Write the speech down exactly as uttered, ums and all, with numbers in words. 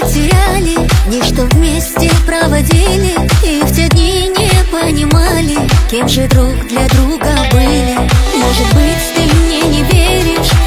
теряли, дни, что вместе проводили, и в те дни не понимали, кем же друг для друга были. Может быть, ты мне не веришь,